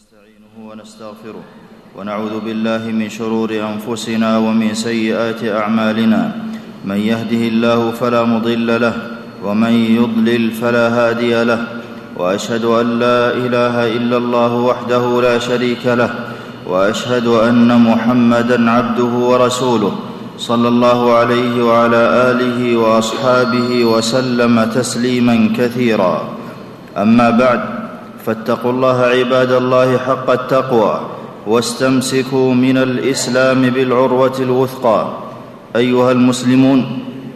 ونستعينه ونستغفره ونعوذ بالله من شرور أنفسنا ومن سيئات أعمالنا. من يهده الله فلا مضل له ومن يضلل فلا هادي له، وأشهد أن لا إله إلا الله وحده لا شريك له، وأشهد أن محمدًا عبده ورسوله صلى الله عليه وعلى آله وأصحابه وسلم تسليمًا كثيرا. أما بعد، فاتقوا الله عباد الله حق التقوى، واستمسكوا من الإسلام بالعروة الوثقى. أيها المسلمون،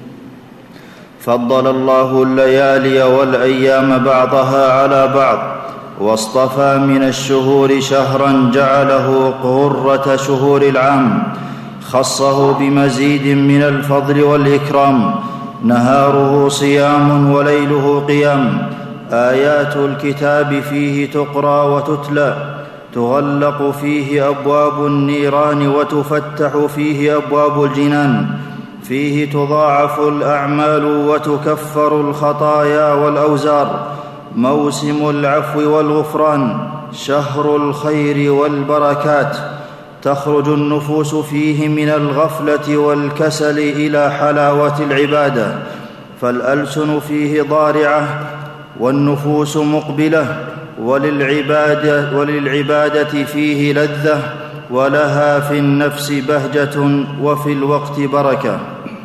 فضل الله الليالي والأيام بعضها على بعض، واصطفى من الشهور شهرا جعله غرة شهور العام، خصه بمزيد من الفضل والإكرام، نهاره صيام وليله قيام، آيات الكتاب فيه تقرأ وتتلى، تغلق فيه أبواب النيران وتفتح فيه أبواب الجنان، فيه تضاعف الأعمال وتكفر الخطايا والأوزار، موسم العفو والغفران، شهر الخير والبركات، تخرج النفوس فيه من الغفلة والكسل إلى حلاوة العبادة، فالألسن فيه ضارعة والنفوس مقبلة، وللعبادة فيه لذة، ولها في النفس بهجة وفي الوقت بركة.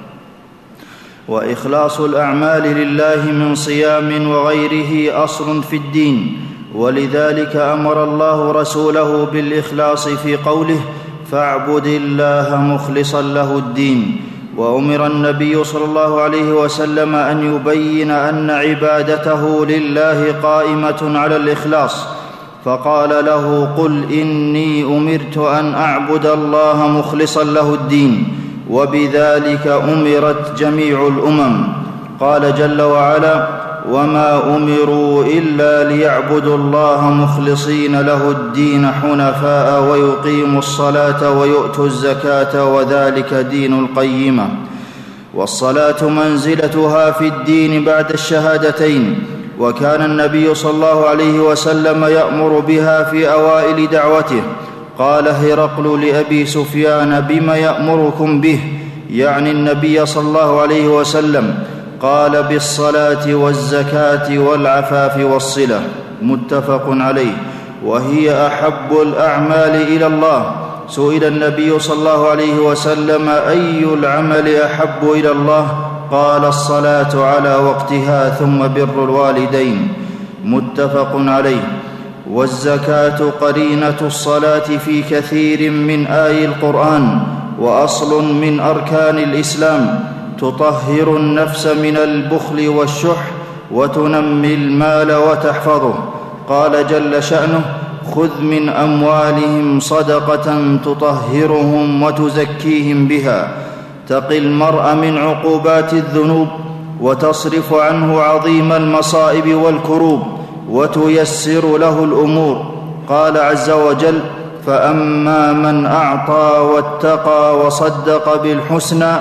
وإخلاص الأعمال لله من صيام وغيره أصل في الدين، ولذلك أمر الله رسوله بالإخلاص في قوله: فاعبد الله مخلصا له الدين. وأمر النبي صلى الله عليه وسلم أن يبين أن عبادته لله قائمة على الإخلاص، فقال له: قل إني أمرت أن أعبد الله مخلصا له الدين، وبذلك أمرت جميع الأمم. قال جل وعلا: وما أمروا إلا ليعبدوا الله مخلصين له الدين حنفاء ويقيموا الصلاة ويؤتوا الزكاة وذلك دين القيمة. والصلاة منزلتها في الدين بعد الشهادتين، وكان النبي صلى الله عليه وسلم يأمر بها في أوائل دعوته. قال هرقل لأبي سفيان: بما يأمركم به؟ يعني النبي صلى الله عليه وسلم. قال: بالصلاة والزكاة والعفاف والصلة. متفق عليه. وهي أحب الأعمال إلى الله. سئل النبي صلى الله عليه وسلم: أي العمل أحب إلى الله؟ قال: الصلاة على وقتها ثم بر الوالدين. متفق عليه. والزكاة قرينة الصلاة في كثير من آي القرآن، وأصل من أركان الإسلام، تطهر النفس من البخل والشح، وتنمي المال وتحفظه. قال جل شأنه: خذ من أموالهم صدقة تطهرهم وتزكيهم بها، تقي المرء من عقوبات الذنوب، وتصرف عنه عظيم المصائب والكروب، وتيسر له الأمور. قال عز وجل: فأما من أعطى واتقى وصدق بالحسنى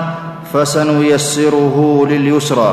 فسنيسره لليسرى.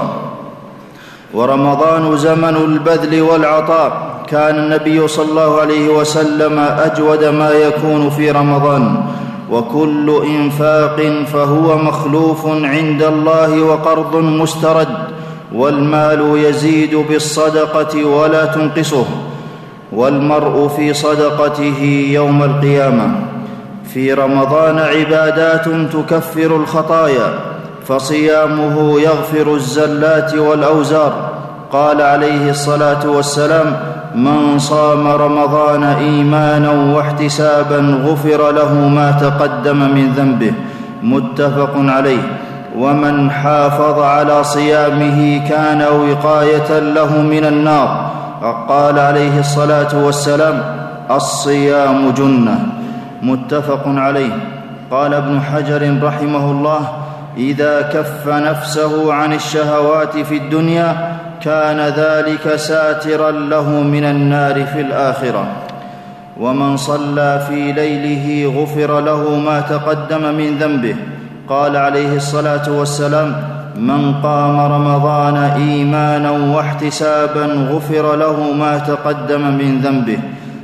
ورمضان زمن البذل والعطاء، كان النبي صلى الله عليه وسلم أجود ما يكون في رمضان، وكل إنفاق فهو مخلوف عند الله وقرض مسترد، والمال يزيد بالصدقة ولا تنقصه، والمرء في صدقته يوم القيامة. في رمضان عبادات تكفر الخطايا، فصيامه يغفر الزلات والأوزار. قال عليه الصلاة والسلام: من صام رمضان إيمانا واحتسابا غفر له ما تقدم من ذنبه. متفق عليه. ومن حافظ على صيامه كان وقاية له من النار. قال عليه الصلاة والسلام: الصيام جنة. متفق عليه. قال ابن حجر رحمه الله: إذا كف نفسه عن الشهوات في الدنيا كان ذلك ساترا له من النار في الآخرة. ومن صلى في ليله غفر له ما تقدم من ذنبه. قال عليه الصلاة والسلام: من قام رمضان إيمانا واحتسابا غفر له ما تقدم من ذنبه.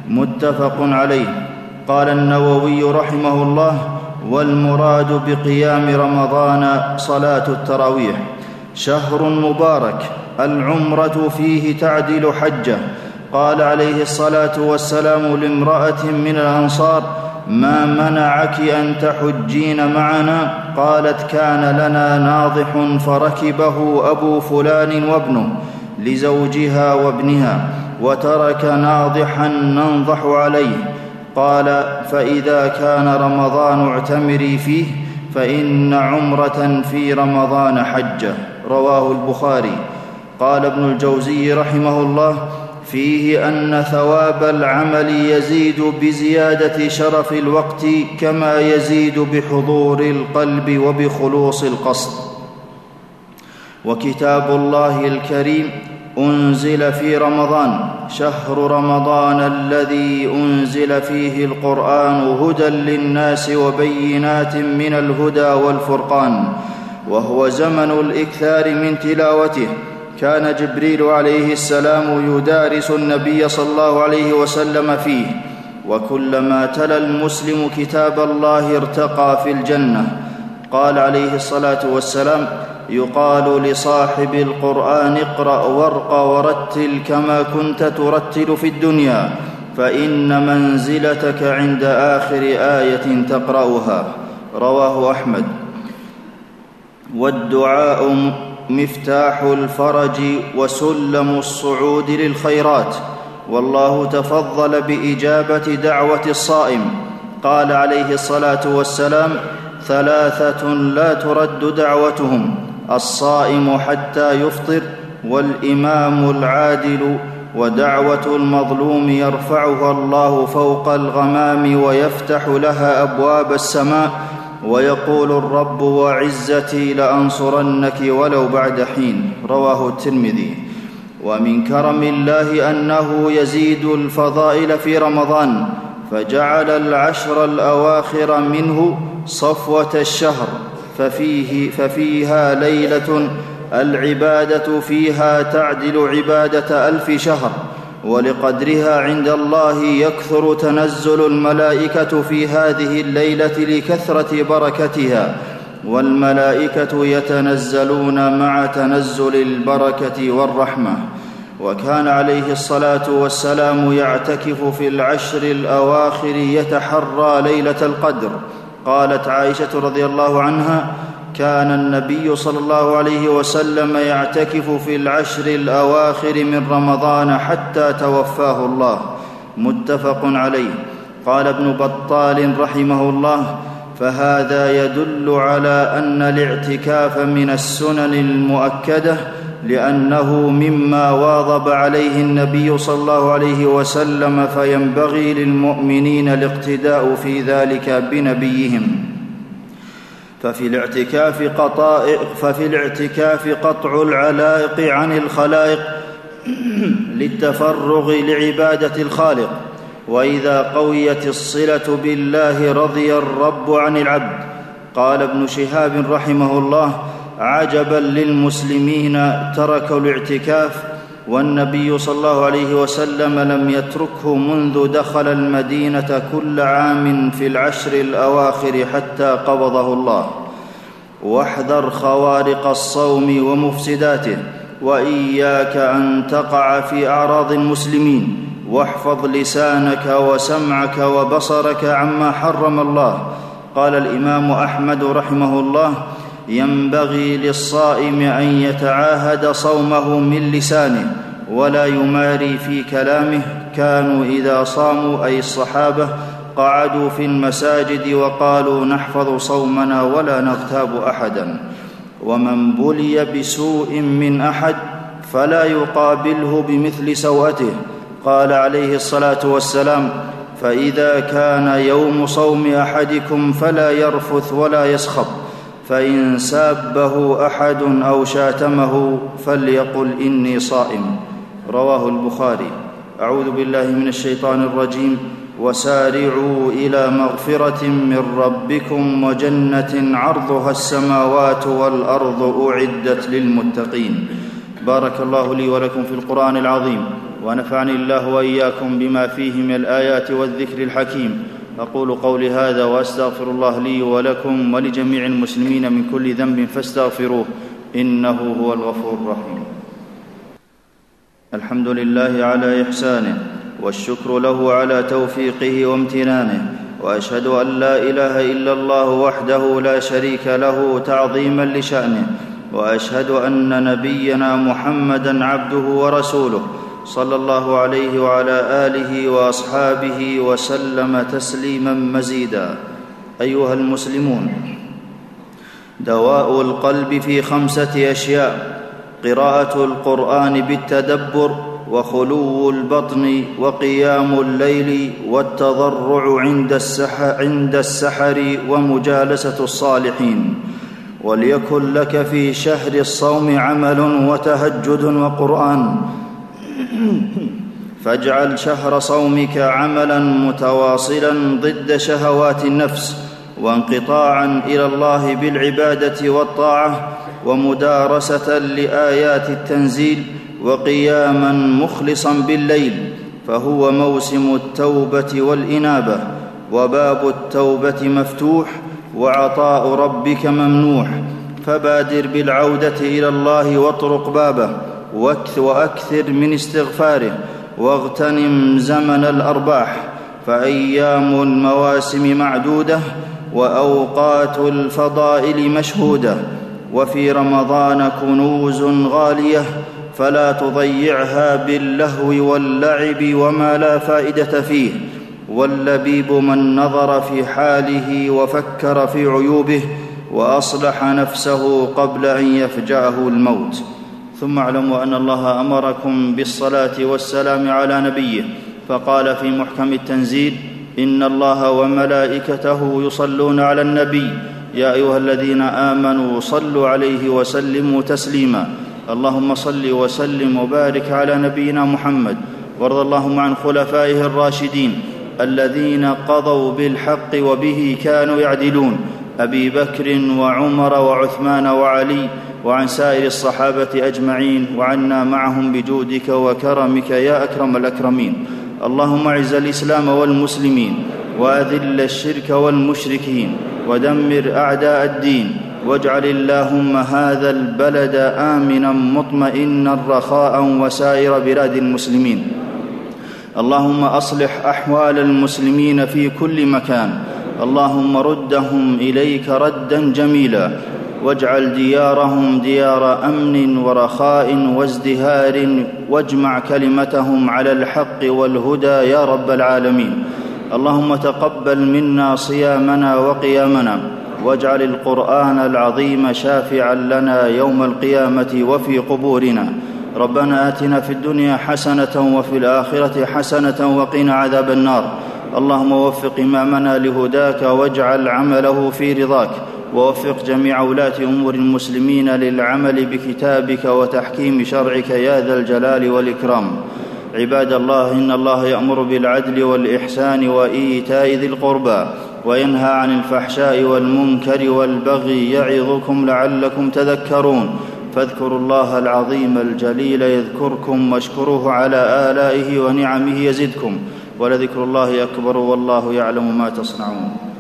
متفق عليه. قال النووي رحمه الله: والمراد بقيام رمضان صلاة التراويح. شهر مبارك العمرة فيه تعدل حجة. قال عليه الصلاة والسلام لامرأة من الأنصار: ما منعك أن تحجين معنا؟ قالت: كان لنا ناضح فركبه أبو فلان وابنه لزوجها وابنها، وترك ناضحا ننضح عليه. قال: فإذا كان رمضان اعتمري فيه، فإن عمرة في رمضان حجة. رواه البخاري. قال ابن الجوزي رحمه الله: فيه أن ثواب العمل يزيد بزيادة شرف الوقت، كما يزيد بحضور القلب وبخلوص القصد. وكتاب الله الكريم أنزل في رمضان، شهر رمضان الذي أنزل فيه القرآن هدى للناس وبينات من الهدى والفرقان، وهو زمن الإكثار من تلاوته. كان جبريل عليه السلام يدارس النبي صلى الله عليه وسلم فيه، وكلما تلا المسلم كتاب الله ارتقى في الجنة. قال عليه الصلاة والسلام: يقال لصاحب القرآن: اقرأ وارق ورتل كما كنت ترتل في الدنيا، فإن منزلتك عند آخر آية تقرأها. رواه أحمد. والدعاء مفتاح الفرج وسلم الصعود للخيرات، والله تفضل بإجابة دعوة الصائم. قال عليه الصلاة والسلام: ثلاثة لا ترد دعوتهم: الصائم حتى يفطر، والإمام العادل، ودعوة المظلوم يرفعها الله فوق الغمام ويفتح لها أبواب السماء، ويقول الرب: وعزتي لأنصرنك ولو بعد حين. رواه الترمذي. ومن كرم الله أنه يزيد الفضائل في رمضان، فجعل العشر الأواخر منه صفوة الشهر، ففيها ليلة العبادة فيها تعدل عبادة 1000 شهر، ولقدرها عند الله يكثر تنزل الملائكة في هذه الليلة لكثرة بركتها، والملائكة يتنزلون مع تنزل البركة والرحمة. وكان عليه الصلاة والسلام يعتكف في العشر الأواخر يتحرى ليلة القدر. قالت عائشة رضي الله عنها: كان النبي صلى الله عليه وسلم يعتكف في العشر الأواخر من رمضان حتى توفاه الله. متفق عليه. قال ابن بطال رحمه الله: فهذا يدل على أن الاعتكاف من السنن المؤكدة، لأنه مما واظب عليه النبي صلى الله عليه وسلم، فينبغي للمؤمنين الاقتداء في ذلك بنبيهم. ففي الاعتكاف قطع العلائق عن الخلائق للتفرغ لعبادة الخالق، وإذا قويت الصلة بالله رضي الرب عن العبد. قال ابن شهاب رحمه الله: عجبا للمسلمين تركوا الاعتكاف، والنبي صلى الله عليه وسلم لم يتركه منذ دخل المدينة كل عام في العشر الأواخر حتى قبضه الله. واحذر خوارق الصوم ومفسداته، وإياك أن تقع في أعراض المسلمين، واحفظ لسانك وسمعك وبصرك عما حرم الله. قال الإمام أحمد رحمه الله: ينبغي للصائم أن يتعاهد صومه من لسانه ولا يماري في كلامه. كانوا إذا صاموا، أي الصحابة، قعدوا في المساجد وقالوا: نحفظ صومنا ولا نغتاب أحدا. ومن بلي بسوء من أحد فلا يقابله بمثل سوءته. قال عليه الصلاة والسلام: فإذا كان يوم صوم أحدكم فلا يرفث ولا يسخط، فإن سابه أحد أو شاتمه فليقل إني صائم. رواه البخاري. أعوذ بالله من الشيطان الرجيم. وسارعوا إلى مغفرة من ربكم وجنة عرضها السماوات والأرض أعدت للمتقين. بارك الله لي ولكم في القرآن العظيم، ونفعني الله وإياكم بما فيه من الآيات والذكر الحكيم. أقول قولي هذا وأستغفر الله لي ولكم ولجميع المسلمين من كل ذنب فاستغفروه إنه هو الغفور الرحيم. الحمد لله على إحسانه، والشكر له على توفيقه وامتنانه، وأشهد أن لا إله إلا الله وحده لا شريك له تعظيما لشأنه، وأشهد أن نبينا محمدًا عبده ورسوله صلى الله عليه وعلى آله وأصحابه وسلم تسليما مزيدا. أيها المسلمون، دواء القلب في 5 أشياء: قراءة القرآن بالتدبر، وخلو البطن، وقيام الليل، والتضرع عند السحر، ومجالسة الصالحين. وليكن لك في شهر الصوم عمل وتهجد وقرآن، فاجعل شهر صومك عملا متواصلا ضد شهوات النفس، وانقطاعا إلى الله بالعبادة والطاعة، ومدارسة لآيات التنزيل، وقياما مخلصا بالليل، فهو موسم التوبة والإنابة، وباب التوبة مفتوح، وعطاء ربك ممنوح. فبادر بالعودة إلى الله واطرق بابه، وأكثر من استغفاره، واغتنم زمن الأرباح، فأيام المواسم معدودة، وأوقات الفضائل مشهودة، وفي رمضان كنوز غالية، فلا تضيعها باللهو واللعب وما لا فائدة فيه. واللبيب من نظر في حاله وفكر في عيوبه وأصلح نفسه قبل أن يفجأه الموت. ثم اعلموا أن الله أمركم بالصلاة والسلام على نبيه، فقال في محكم التنزيل: إن الله وملائكته يصلون على النبي يا أيها الذين آمنوا صلوا عليه وسلموا تسليما. اللهم صل وسلم وبارك على نبينا محمد، وارض اللهم عن خلفائه الراشدين الذين قضوا بالحق وبه كانوا يعدلون: أبي بكر وعمر وعثمان وعلي، وعن سائر الصحابة أجمعين، وعنا معهم بجودك وكرمك يا أكرم الأكرمين. اللهم اعز الإسلام والمسلمين، وأذل الشرك والمشركين، ودمر أعداء الدين، واجعل اللهم هذا البلد آمنا مطمئنا رخاء وسائر بلاد المسلمين. اللهم أصلح أحوال المسلمين في كل مكان، اللهم ردهم إليك ردا جميلا، واجعل ديارهم ديار أمن ورخاء وازدهار، واجمع كلمتهم على الحق والهدى يا رب العالمين. اللهم تقبل منا صيامنا وقيامنا، واجعل القرآن العظيم شافعا لنا يوم القيامة وفي قبورنا. ربنا آتنا في الدنيا حسنة وفي الآخرة حسنة وقنا عذاب النار. اللهم وفق إمامنا لهداك، واجعل عمله في رضاك، ووفق جميع ولاة أمور المسلمين للعمل بكتابك وتحكيم شرعك يا ذا الجلال والإكرام. عباد الله، إن الله يأمر بالعدل والإحسان وإيتاء ذي القربى، وينهى عن الفحشاء والمنكر والبغي، يعظكم لعلكم تذكرون. فاذكروا الله العظيم الجليل يذكركم، واشكروه على آلائه ونعمه يزدكم، ولذكر الله أكبر، والله يعلم ما تصنعون.